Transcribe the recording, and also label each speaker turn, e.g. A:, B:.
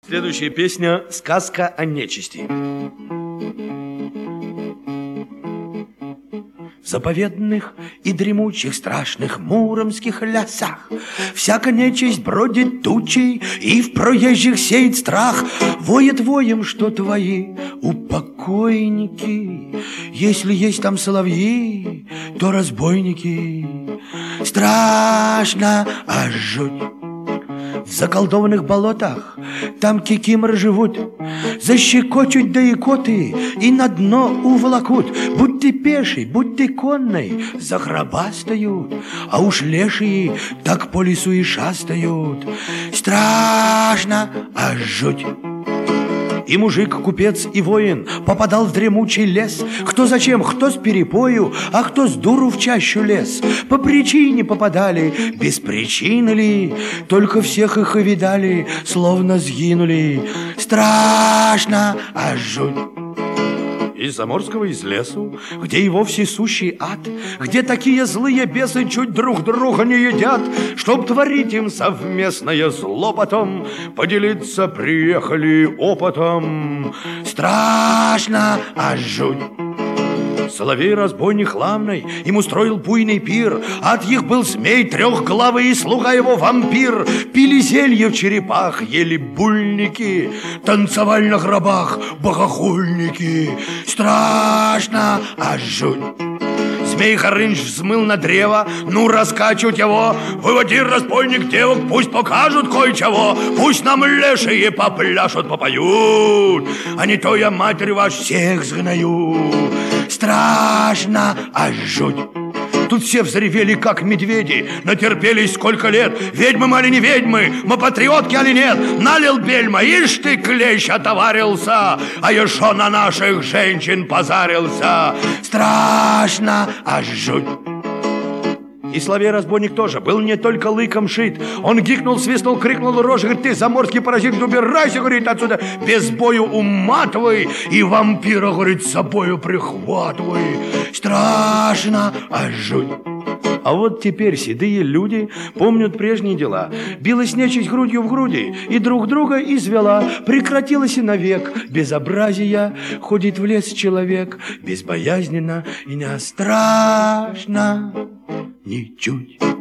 A: Следующая песня — сказка о нечисти. В заповедных и дремучих страшных муромских лесах всяка нечисть бродит тучей и в проезжих сеет страх. Воет воем, что твои упокойники, если есть там соловьи, то разбойники. Страшно, аж жуть. В заколдованных болотах там кикиморы живут, защекочут да икоты и на дно уволокут. Будь ты пеший, будь ты конной, захрабастают, а уж лешие так по лесу и шастают. Страшно, аж жуть. И мужик, купец и воин попадал в дремучий лес. Кто зачем, кто с перепою, а кто с дуру в чащу лез. По причине попадали, без причины ли, только всех их и видали, словно сгинули. Страшно, аж жуть. Из заморского, из лесу, где и вовсе сущий ад, где такие злые бесы чуть друг друга не едят, чтоб творить им совместное зло потом, поделиться приехали опытом. Страшно, аж жуть. Соловей-разбойник Ламной им устроил буйный пир. От их был змей трехглавый и слуга его вампир. Пили зелье в черепах, ели бульники, танцевали на гробах богохульники. Страшно, аж жуть. Змей Горыныч взмыл на древо, ну раскачивать его. Выводи, разбойник, девок, пусть покажут кое-чего. Пусть нам лешие попляшут, попоют, а не то я, матерь ваш, всех сгною. Страшно, аж жуть. Тут все взревели, как медведи, натерпелись сколько лет. Ведьмы мы али не ведьмы, мы патриотки али нет. Налил бельма, ишь ты, клещ, отоварился, а еще на наших женщин позарился. Страшно, аж жуть. И соловей-разбойник тоже был не только лыком шит. Он гикнул, свистнул, крикнул рожей, говорит: ты, заморский паразит, убирайся, говорит, отсюда, без бою уматывай, и вампира, говорит, с собою прихватывай. Страшно, аж жуть. А вот теперь седые люди помнят прежние дела. Билась нечисть грудью в груди и друг друга извела. Прекратилось и навек безобразия. Ходит в лес человек безбоязненно и не страшно ничуть.